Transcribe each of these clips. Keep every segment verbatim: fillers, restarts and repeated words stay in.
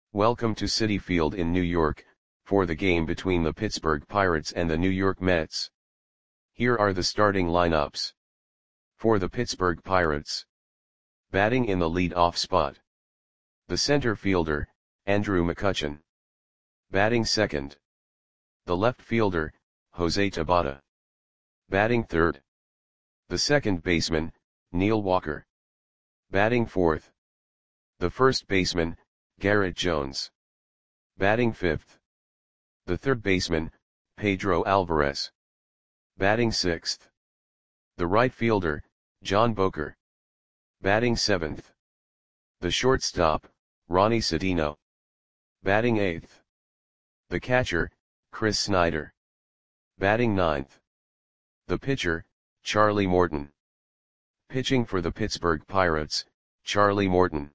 Welcome to Citi Field in New York, for the game between the Pittsburgh Pirates and the New York Mets. Here are the starting lineups. For the Pittsburgh Pirates. Batting in the lead-off spot. The center fielder, Andrew McCutchen. Batting second. The left fielder, Jose Tabata. Batting third. The second baseman, Neil Walker. Batting fourth. The first baseman, Garrett Jones. Batting fifth. The third baseman, Pedro Alvarez. Batting sixth. The right fielder, John Boker. Batting seventh. The shortstop, Ronnie Sedino. Batting eighth. The catcher, Chris Snyder. Batting ninth. The pitcher, Charlie Morton. Pitching for the Pittsburgh Pirates, Charlie Morton.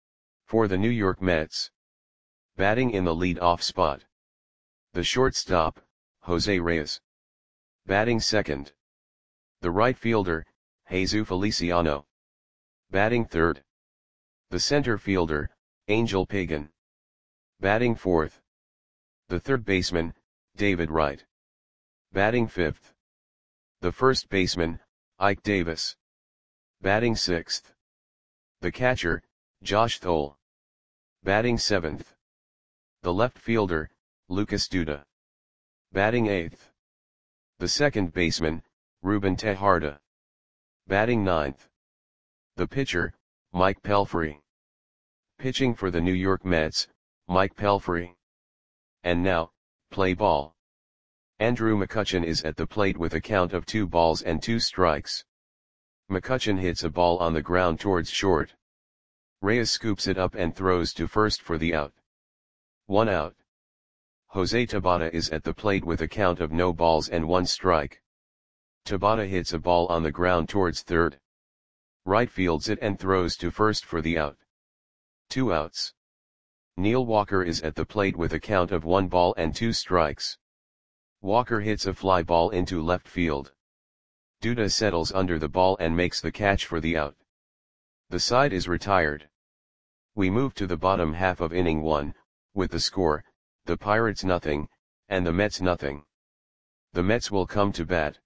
For the New York Mets. Batting in the lead-off spot. The shortstop, Jose Reyes. Batting second. The right fielder, Jesus Feliciano. Batting third. The center fielder, Angel Pagan. Batting fourth. The third baseman, David Wright. Batting fifth. The first baseman, Ike Davis. Batting sixth. The catcher, Josh Thole. Batting seventh. The left fielder, Lucas Duda. Batting eighth. The second baseman, Ruben Tejada. Batting ninth. The pitcher, Mike Pelfrey. Pitching for the New York Mets, Mike Pelfrey. And now, play ball. Andrew McCutchen is at the plate with a count of two balls and two strikes. McCutchen hits a ball on the ground towards short. Reyes scoops it up and throws to first for the out. One out. Jose Tabata is at the plate with a count of no balls and one strike. Tabata hits a ball on the ground towards third. Right fields it and throws to first for the out. Two outs. Neil Walker is at the plate with a count of one ball and two strikes. Walker hits a fly ball into left field. Duda settles under the ball and makes the catch for the out. The side is retired. We move to the bottom half of inning one, with the score, the Pirates nothing, and the Mets nothing. The Mets will come to bat.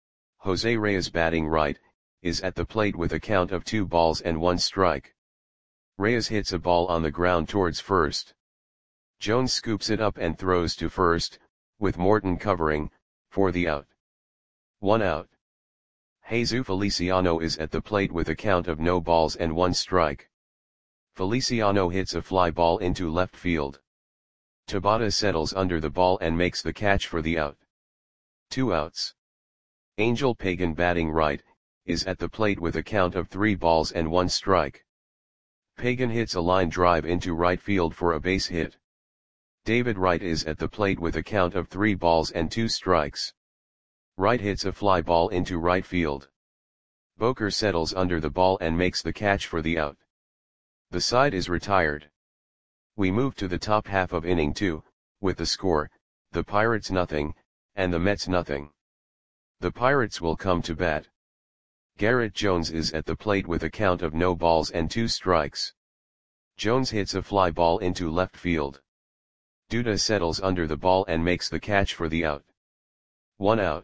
Jose Reyes batting right, is at the plate with a count of two balls and one strike. Reyes hits a ball on the ground towards first. Jones scoops it up and throws to first, with Morton covering, for the out. One out. Jesus Feliciano is at the plate with a count of no balls and one strike. Feliciano hits a fly ball into left field. Tabata settles under the ball and makes the catch for the out. Two outs. Angel Pagan batting right, is at the plate with a count of three balls and one strike. Pagan hits a line drive into right field for a base hit. David Wright is at the plate with a count of three balls and two strikes. Wright hits a fly ball into right field. Boker settles under the ball and makes the catch for the out. The side is retired. We move to the top half of inning two, with the score, the Pirates nothing, and the Mets nothing. The Pirates will come to bat. Garrett Jones is at the plate with a count of no balls and two strikes. Jones hits a fly ball into left field. Duda settles under the ball and makes the catch for the out. One out.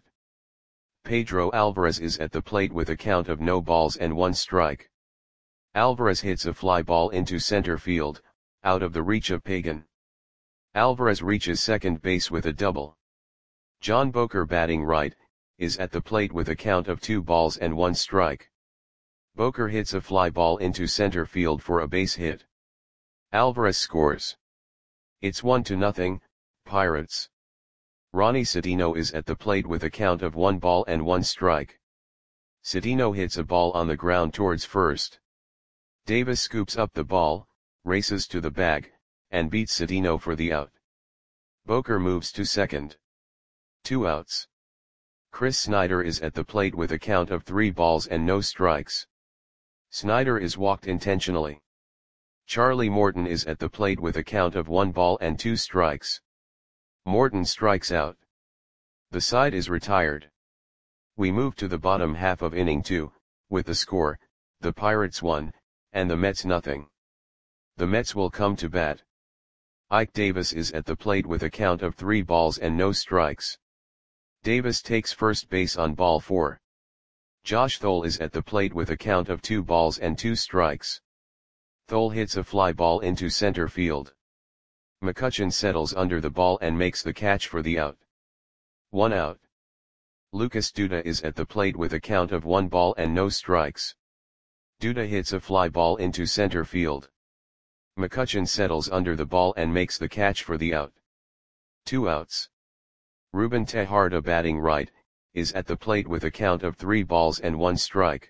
Pedro Alvarez is at the plate with a count of no balls and one strike. Alvarez hits a fly ball into center field, out of the reach of Pagan. Alvarez reaches second base with a double. John Boker batting right, is at the plate with a count of two balls and one strike. Boker hits a fly ball into center field for a base hit. Alvarez scores. It's one to nothing, Pirates. Ronnie Sedino is at the plate with a count of one ball and one strike. Sedino hits a ball on the ground towards first. Davis scoops up the ball, races to the bag, and beats Sedino for the out. Boker moves to second. Two outs. Chris Snyder is at the plate with a count of three balls and no strikes. Snyder is walked intentionally. Charlie Morton is at the plate with a count of one ball and two strikes. Morton strikes out. The side is retired. We move to the bottom half of inning two, with the score, the Pirates one, and the Mets nothing. The Mets will come to bat. Ike Davis is at the plate with a count of three balls and no strikes. Davis takes first base on ball four. Josh Thole is at the plate with a count of two balls and two strikes. Thole hits a fly ball into center field. McCutchen settles under the ball and makes the catch for the out. One out. Lucas Duda is at the plate with a count of one ball and no strikes. Duda hits a fly ball into center field. McCutchen settles under the ball and makes the catch for the out. Two outs. Ruben Tejada, batting right, is at the plate with a count of three balls and one strike.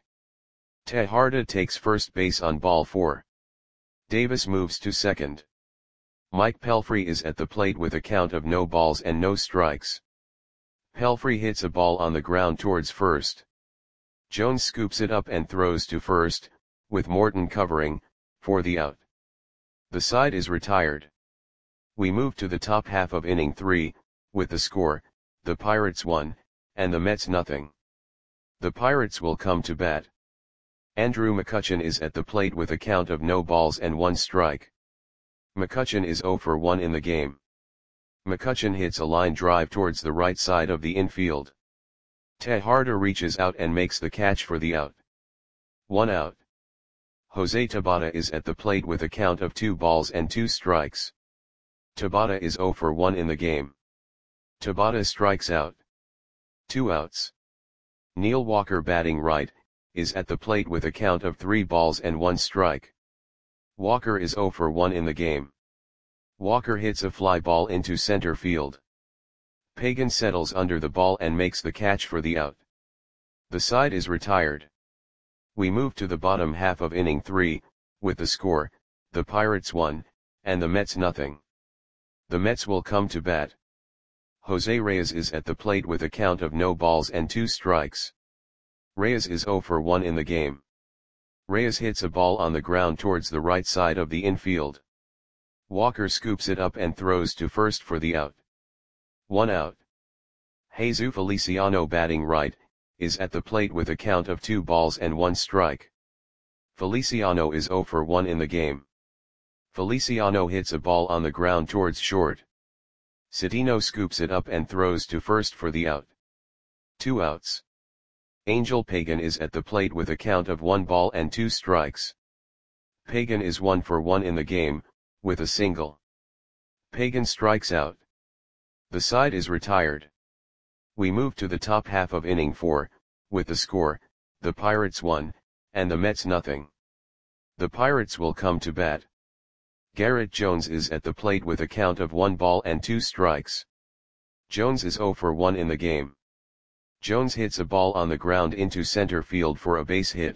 Tejada takes first base on ball four. Davis moves to second. Mike Pelfrey is at the plate with a count of no balls and no strikes. Pelfrey hits a ball on the ground towards first. Jones scoops it up and throws to first, with Morton covering, for the out. The side is retired. We move to the top half of inning three, with the score, the Pirates one, and the Mets nothing. The Pirates will come to bat. Andrew McCutchen is at the plate with a count of no balls and one strike. McCutchen is zero for one in the game. McCutchen hits a line drive towards the right side of the infield. Tejada reaches out and makes the catch for the out. One out. Jose Tabata is at the plate with a count of two balls and two strikes. Tabata is zero for one in the game. Tabata strikes out. Two outs. Neil Walker, batting right, is at the plate with a count of three balls and one strike. Walker is zero for one in the game. Walker hits a fly ball into center field. Pagan settles under the ball and makes the catch for the out. The side is retired. We move to the bottom half of inning three, with the score, the Pirates one, and the Mets nothing. The Mets will come to bat. Jose Reyes is at the plate with a count of no balls and two strikes. Reyes is zero for one in the game. Reyes hits a ball on the ground towards the right side of the infield. Walker scoops it up and throws to first for the out. One out. Jesus Feliciano, batting right, is at the plate with a count of two balls and one strike. Feliciano is zero for one in the game. Feliciano hits a ball on the ground towards short. Cedeno scoops it up and throws to first for the out. Two outs. Angel Pagan is at the plate with a count of one ball and two strikes. Pagan is one for one in the game, with a single. Pagan strikes out. The side is retired. We move to the top half of inning four, with the score, the Pirates one, and the Mets nothing. The Pirates will come to bat. Garrett Jones is at the plate with a count of one ball and two strikes. Jones is zero for one in the game. Jones hits a ball on the ground into center field for a base hit.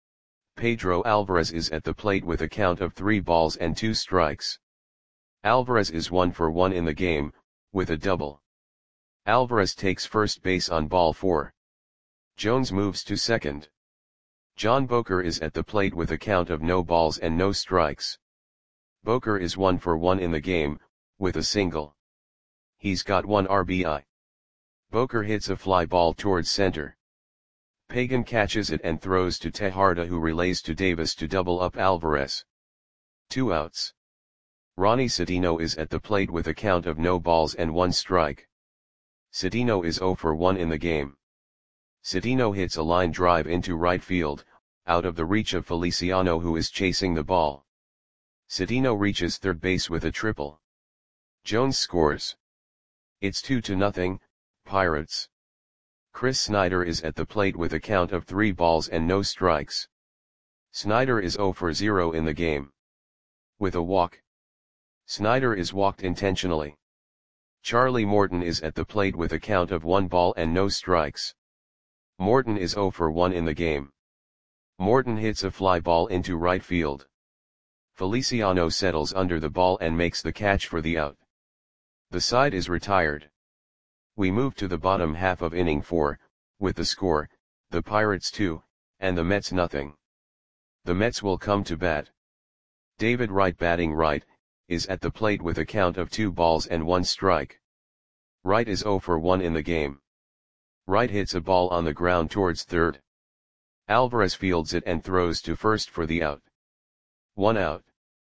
Pedro Alvarez is at the plate with a count of three balls and two strikes. Alvarez is one for one in the game, with a double. Alvarez takes first base on ball four. Jones moves to second. John Boker is at the plate with a count of no balls and no strikes. Boker is one for one in the game, with a single. He's got one R B I. Boker hits a fly ball towards center. Pagan catches it and throws to Tejada, who relays to Davis to double up Alvarez. Two outs. Ronnie Cedeno is at the plate with a count of no balls and one strike. Cedeno is zero for one in the game. Cedeno hits a line drive into right field, out of the reach of Feliciano, who is chasing the ball. Cedeno reaches third base with a triple. Jones scores. It's two to nothing, Pirates. Chris Snyder is at the plate with a count of three balls and no strikes. Snyder is zero for zero in the game. With a walk. Snyder is walked intentionally. Charlie Morton is at the plate with a count of one ball and no strikes. Morton is zero for one in the game. Morton hits a fly ball into right field. Feliciano settles under the ball and makes the catch for the out. The side is retired. We move to the bottom half of inning four, with the score, the Pirates two, and the Mets nothing. The Mets will come to bat. David Wright, batting right, is at the plate with a count of two balls and one strike. Wright is zero for one in the game. Wright hits a ball on the ground towards third. Alvarez fields it and throws to first for the out. One out.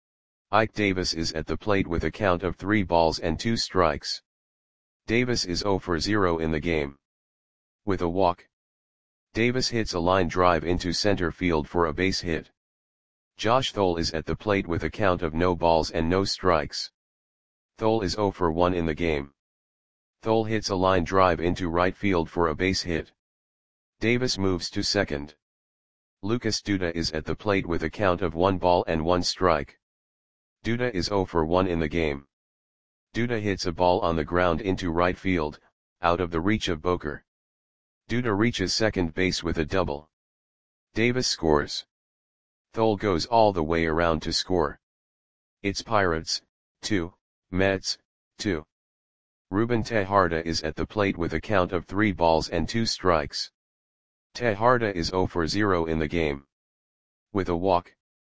Ike Davis is at the plate with a count of three balls and two strikes. Davis is zero for zero in the game. With a walk, Davis hits a line drive into center field for a base hit. Josh Thole is at the plate with a count of no balls and no strikes. Thole is zero for one in the game. Thole hits a line drive into right field for a base hit. Davis moves to second. Lucas Duda is at the plate with a count of one ball and one strike. Duda is zero for one in the game. Duda hits a ball on the ground into right field, out of the reach of Boker. Duda reaches second base with a double. Davis scores. Thole goes all the way around to score. It's Pirates, two, Mets, two. Ruben Tejada is at the plate with a count of three balls and two strikes. Tejada is zero for zero in the game. With a walk,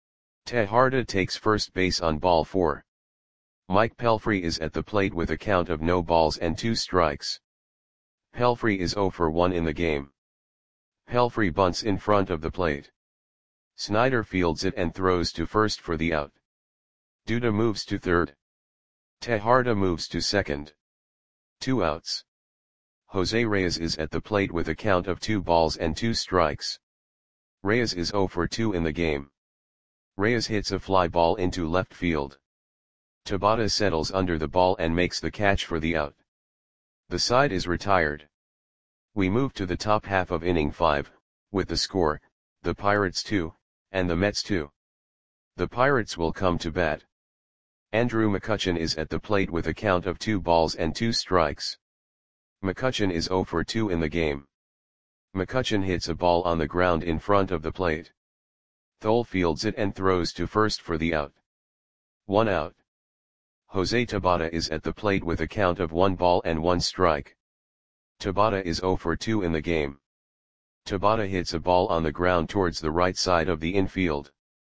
Tejada takes first base on ball four. Mike Pelfrey is at the plate with a count of no balls and two strikes. Pelfrey is zero for one in the game. Pelfrey bunts in front of the plate. Snyder fields it and throws to first for the out. Duda moves to third. Tejada moves to second. Two outs. Jose Reyes is at the plate with a count of two balls and two strikes. Reyes is zero for two in the game. Reyes hits a fly ball into left field. Tabata settles under the ball and makes the catch for the out. The side is retired. We move to the top half of inning five, with the score, the Pirates two, and the Mets two. The Pirates will come to bat. Andrew McCutchen is at the plate with a count of two balls and two strikes. McCutchen is zero for two in the game. McCutchen hits a ball on the ground in front of the plate. Thole fields it and throws to first for the out. One out. Jose Tabata is at the plate with a count of one ball and one strike. Tabata is zero for two in the game. Tabata hits a ball on the ground towards the right side of the infield.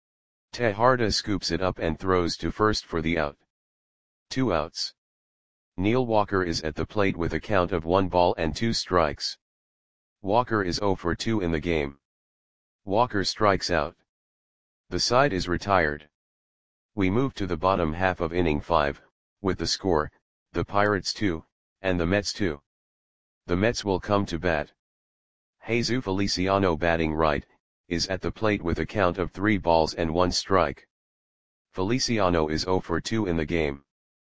Tejada scoops it up and throws to first for the out. Two outs. Neil Walker is at the plate with a count of one ball and two strikes. Walker is zero for two in the game. Walker strikes out. The side is retired. We move to the bottom half of inning five, with the score, the Pirates two, and the Mets two. The Mets will come to bat. Jesus Feliciano, batting right, is at the plate with a count of three balls and one strike. Feliciano is zero for two in the game.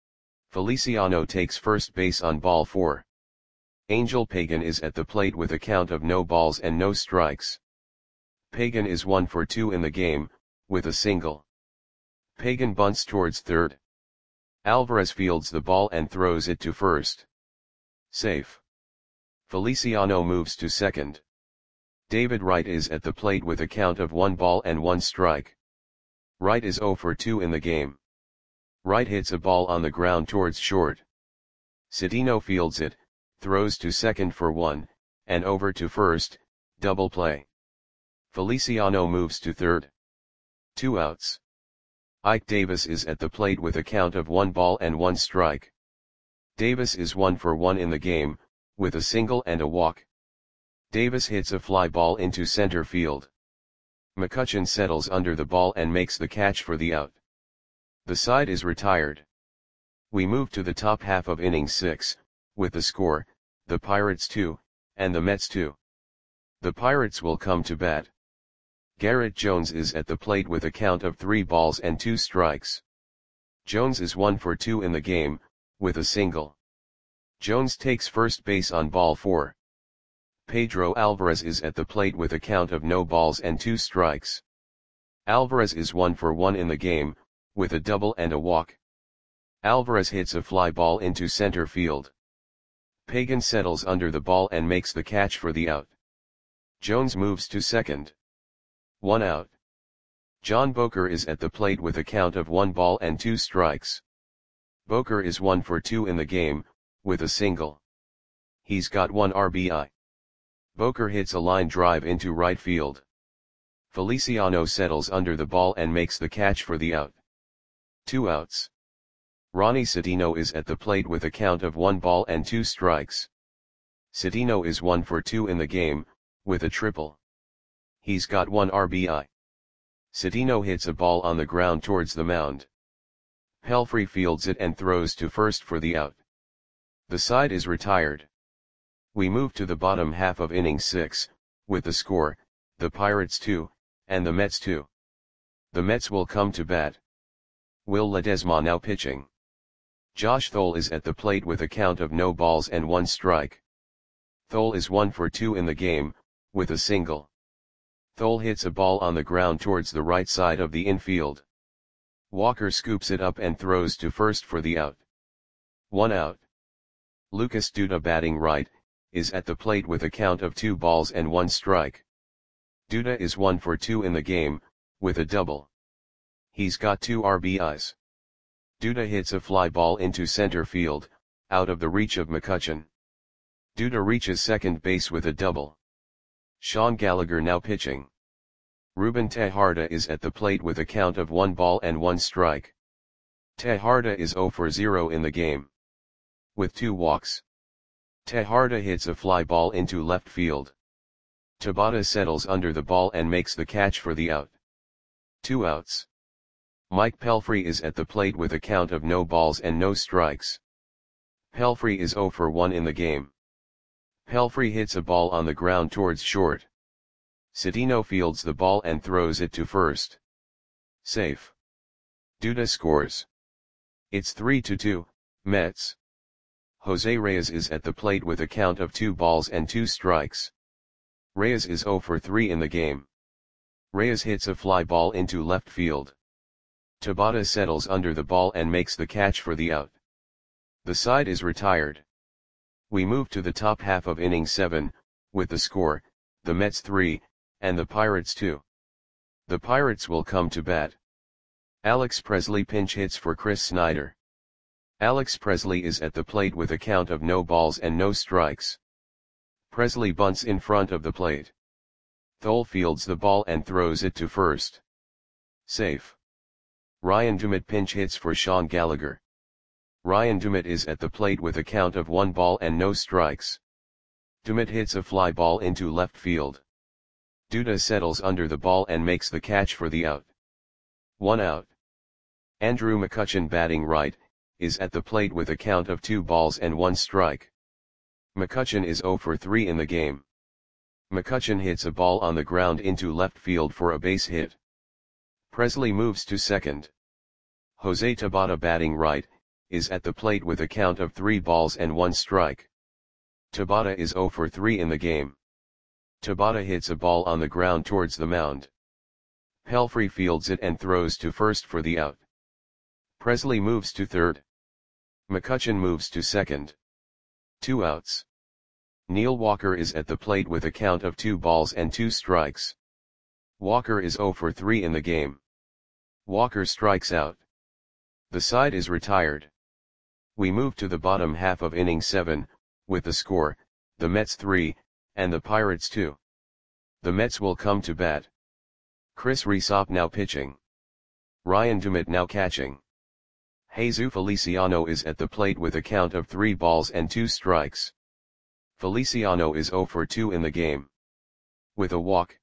Feliciano takes first base on ball four. Angel Pagan is at the plate with a count of no balls and no strikes. Pagan is one for two in the game, with a single. Pagan bunts towards third. Alvarez fields the ball and throws it to first. Safe. Feliciano moves to second. David Wright is at the plate with a count of one ball and one strike. Wright is zero for two in the game. Wright hits a ball on the ground towards short. Cedeno fields it, throws to second for one, and over to first, double play. Feliciano moves to third. Two outs. Ike Davis is at the plate with a count of one ball and one strike. Davis is one for one in the game, with a single and a walk. Davis hits a fly ball into center field. McCutchen settles under the ball and makes the catch for the out. The side is retired. We move to the top half of inning six, with the score, the Pirates two, and the Mets two. The Pirates will come to bat. Garrett Jones is at the plate with a count of three balls and two strikes. Jones is one for two in the game, with a single. Jones takes first base on ball four. Pedro Alvarez is at the plate with a count of no balls and two strikes. Alvarez is one for one in the game, with a double and a walk. Alvarez hits a fly ball into center field. Pagan settles under the ball and makes the catch for the out. Jones moves to second. One out. John Boker is at the plate with a count of one ball and two strikes. Boker is one for two in the game, with a single. He's got one R B I. Boker hits a line drive into right field. Feliciano settles under the ball and makes the catch for the out. Two outs. Ronnie Cedeno is at the plate with a count of one ball and two strikes. Cedeno is one for two in the game, with a triple. He's got one R B I. Cedeno hits a ball on the ground towards the mound. Pelfrey fields it and throws to first for the out. The side is retired. We move to the bottom half of inning six, with the score, the Pirates two, and the Mets two. The Mets will come to bat. Will Ledesma now pitching. Josh Thole is at the plate with a count of no balls and one strike. Thole is one for two in the game, with a single. Thole hits a ball on the ground towards the right side of the infield. Walker scoops it up and throws to first for the out. One out. Lucas Duda batting right, is at the plate with a count of two balls and one strike. Duda is one for two in the game, with a double. He's got two R B Is. Duda hits a fly ball into center field, out of the reach of McCutchen. Duda reaches second base with a double. Sean Gallagher now pitching. Ruben Tejada is at the plate with a count of one ball and one strike. Tejada is zero for zero in the game. With two walks. Tejada hits a fly ball into left field. Tabata settles under the ball and makes the catch for the out. Two outs. Mike Pelfrey is at the plate with a count of no balls and no strikes. Pelfrey is zero for one in the game. Pelfrey hits a ball on the ground towards short. Cedeno fields the ball and throws it to first. Safe. Duda scores. It's three to two, Mets. Jose Reyes is at the plate with a count of two balls and two strikes. Reyes is zero for three in the game. Reyes hits a fly ball into left field. Tabata settles under the ball and makes the catch for the out. The side is retired. We move to the top half of inning seven, with the score, the Mets three, and the Pirates two. The Pirates will come to bat. Alex Presley pinch hits for Chris Snyder. Alex Presley is at the plate with a count of no balls and no strikes. Presley bunts in front of the plate. Thole fields the ball and throws it to first. Safe. Ryan Dumit pinch hits for Sean Gallagher. Ryan Dumit is at the plate with a count of one ball and no strikes. Dumit hits a fly ball into left field. Duda settles under the ball and makes the catch for the out. One out. Andrew McCutchen batting right, is at the plate with a count of two balls and one strike. McCutchen is zero for three in the game. McCutchen hits a ball on the ground into left field for a base hit. Presley moves to second. Jose Tabata batting right, is at the plate with a count of three balls and one strike. Tabata is zero for three in the game. Tabata hits a ball on the ground towards the mound. Pelfrey fields it and throws to first for the out. Presley moves to third. McCutchen moves to second. Two outs. Neil Walker is at the plate with a count of two balls and two strikes. Walker is zero for three in the game. Walker strikes out. The side is retired. We move to the bottom half of inning seven, with the score, the Mets three, and the Pirates two. The Mets will come to bat. Chris Resop now pitching. Ryan Dumit now catching. Jesus Feliciano is at the plate with a count of three balls and two strikes. Feliciano is zero for two in the game. With a walk.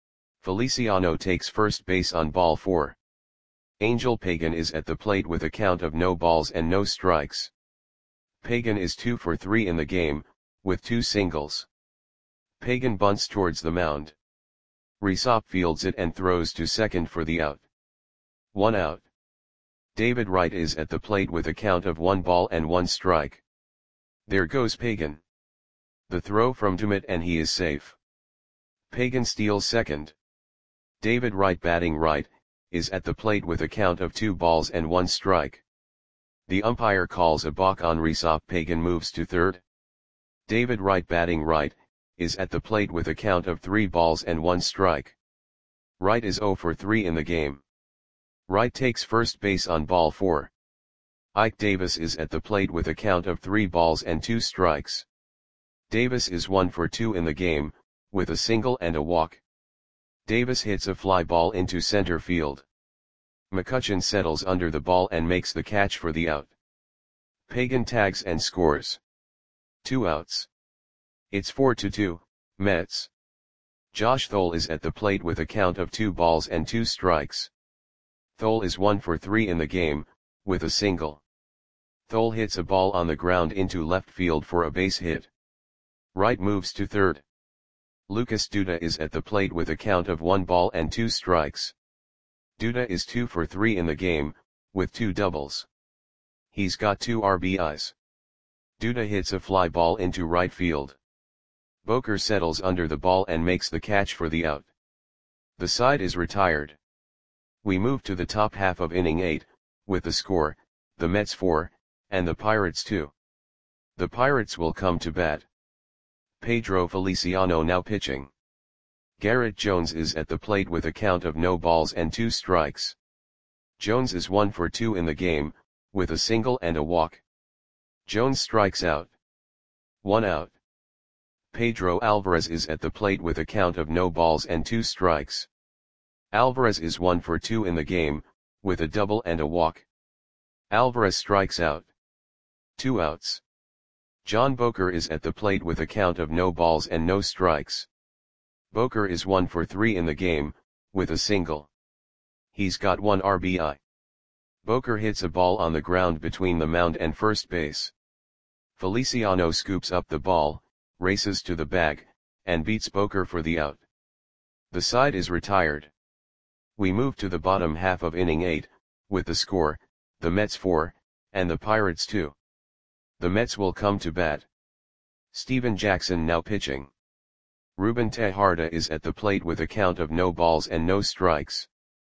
Feliciano takes first base on ball four. Angel Pagan is at the plate with a count of no balls and no strikes. Pagan is two for three in the game, with two singles. Pagan bunts towards the mound. Resop fields it and throws to second for the out. One out. David Wright is at the plate with a count of one ball and one strike. There goes Pagan. The throw from Dumit and he is safe. Pagan steals second. David Wright batting right, is at the plate with a count of two balls and one strike. The umpire calls a balk on Resop. Pagan moves to third. David Wright batting right, is at the plate with a count of three balls and one strike. Wright is zero for three in the game. Wright takes first base on ball four. Ike Davis is at the plate with a count of three balls and two strikes. Davis is one for two in the game, with a single and a walk. Davis hits a fly ball into center field. McCutchen settles under the ball and makes the catch for the out. Pagan tags and scores. Two outs. It's four to two, Mets. Josh Thole is at the plate with a count of two balls and two strikes. Thole is one for three in the game, with a single. Thole hits a ball on the ground into left field for a base hit. Wright moves to third. Lucas Duda is at the plate with a count of one ball and two strikes. Duda is two for three in the game, with two doubles. He's got two R B Is. Duda hits a fly ball into right field. Boker settles under the ball and makes the catch for the out. The side is retired. We move to the top half of inning eight, with the score, the Mets four, and the Pirates two. The Pirates will come to bat. Pedro Feliciano now pitching. Garrett Jones is at the plate with a count of no balls and two strikes. Jones is one for two in the game, with a single and a walk. Jones strikes out. One out. Pedro Alvarez is at the plate with a count of no balls and two strikes. Alvarez is one for two in the game, with a double and a walk. Alvarez strikes out. Two outs. John Boker is at the plate with a count of no balls and no strikes. Boker is one for three in the game, with a single. He's got one R B I. Boker hits a ball on the ground between the mound and first base. Feliciano scoops up the ball, races to the bag, and beats Boker for the out. The side is retired. We move to the bottom half of inning eight, with the score, the Mets four, and the Pirates two. The Mets will come to bat. Steven Jackson now pitching. Ruben Tejada is at the plate with a count of no balls and no strikes.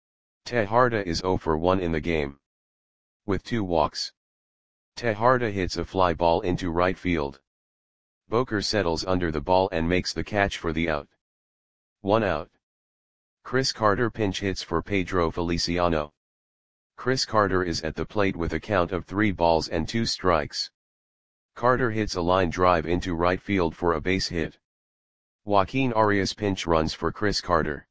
Tejada is zero for one in the game, with two walks. Tejada hits a fly ball into right field. Boker settles under the ball and makes the catch for the out. One out. Chris Carter pinch hits for Pedro Feliciano. Chris Carter is at the plate with a count of three balls and two strikes. Carter hits a line drive into right field for a base hit. Joaquin Arias pinch runs for Chris Carter.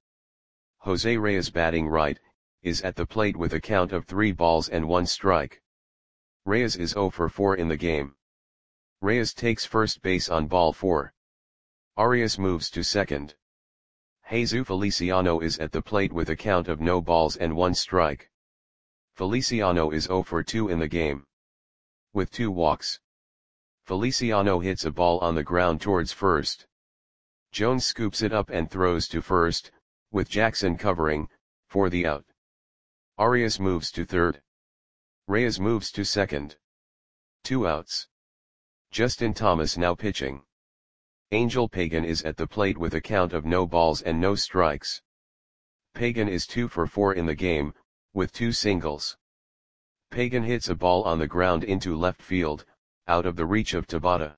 Jose Reyes batting right, is at the plate with a count of three balls and one strike. Reyes is zero for four in the game. Reyes takes first base on ball four. Arias moves to second. Jesus Feliciano is at the plate with a count of no balls and one strike. Feliciano is zero for two in the game, with two walks. Feliciano hits a ball on the ground towards first. Jones scoops it up and throws to first, with Jackson covering, for the out. Arias moves to third. Reyes moves to second. Two outs. Justin Thomas now pitching. Angel Pagan is at the plate with a count of no balls and no strikes. Pagan is two for four in the game, with two singles. Pagan hits a ball on the ground into left field, out of the reach of Tabata.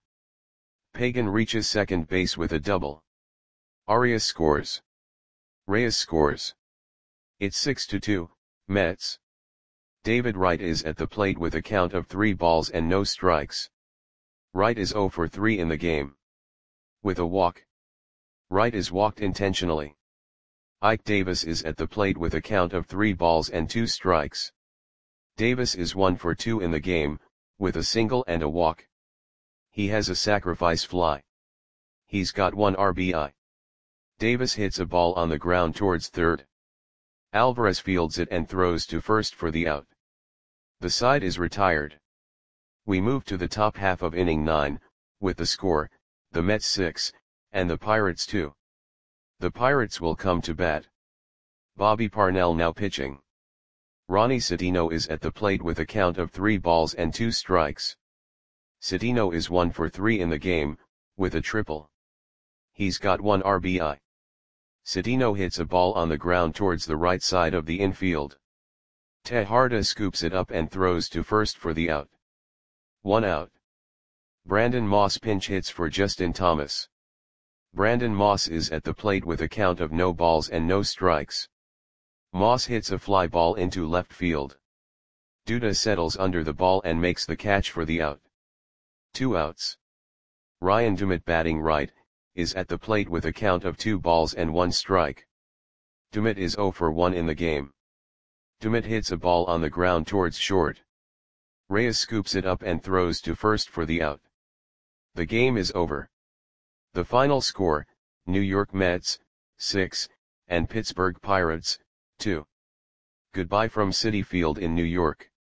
Pagan reaches second base with a double. Arias scores. Reyes scores. It's six to two, Mets. David Wright is at the plate with a count of three balls and no strikes. Wright is zero for three in the game, with a walk. Wright is walked intentionally. Ike Davis is at the plate with a count of three balls and two strikes. Davis is one for two in the game, with a single and a walk. He has a sacrifice fly. He's got one R B I. Davis hits a ball on the ground towards third. Alvarez fields it and throws to first for the out. The side is retired. We move to the top half of inning nine, with the score, the Mets six, and the Pirates two. The Pirates will come to bat. Bobby Parnell now pitching. Ronnie Citino is at the plate with a count of three balls and two strikes. Citino is one for three in the game, with a triple. He's got one R B I. Citino hits a ball on the ground towards the right side of the infield. Tejada scoops it up and throws to first for the out. One out. Brandon Moss pinch hits for Justin Thomas. Brandon Moss is at the plate with a count of no balls and no strikes. Moss hits a fly ball into left field. Duda settles under the ball and makes the catch for the out. Two outs. Ryan Dumit batting right, is at the plate with a count of two balls and one strike. Dumit is zero for one in the game. Dumit hits a ball on the ground towards short. Reyes scoops it up and throws to first for the out. The game is over. The final score, New York Mets, six, and Pittsburgh Pirates, two. Goodbye from Citi Field in New York.